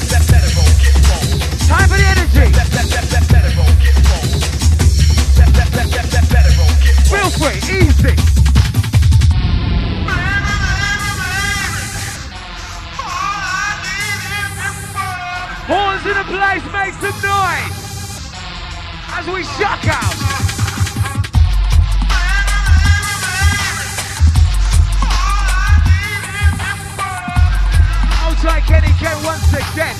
Time for the energy. Feel free, easy. Horns in the place, make some noise as we shock out. Outside Kenny Ken once again.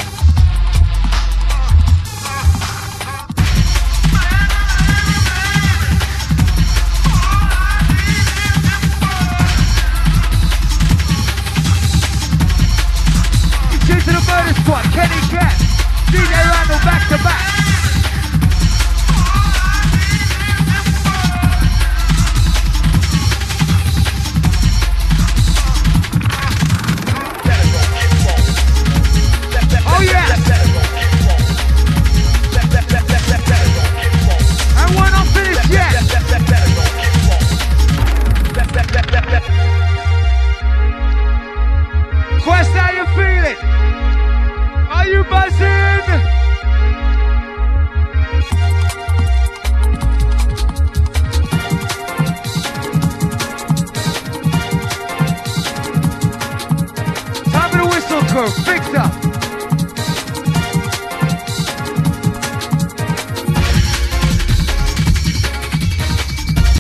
To the murder squad, Kenny Ken, DJ Randall back to back. Oh yeah! And we're not finished yet. Quest, how you feeling? Are you buzzing? Time for the whistle crew, fixed up.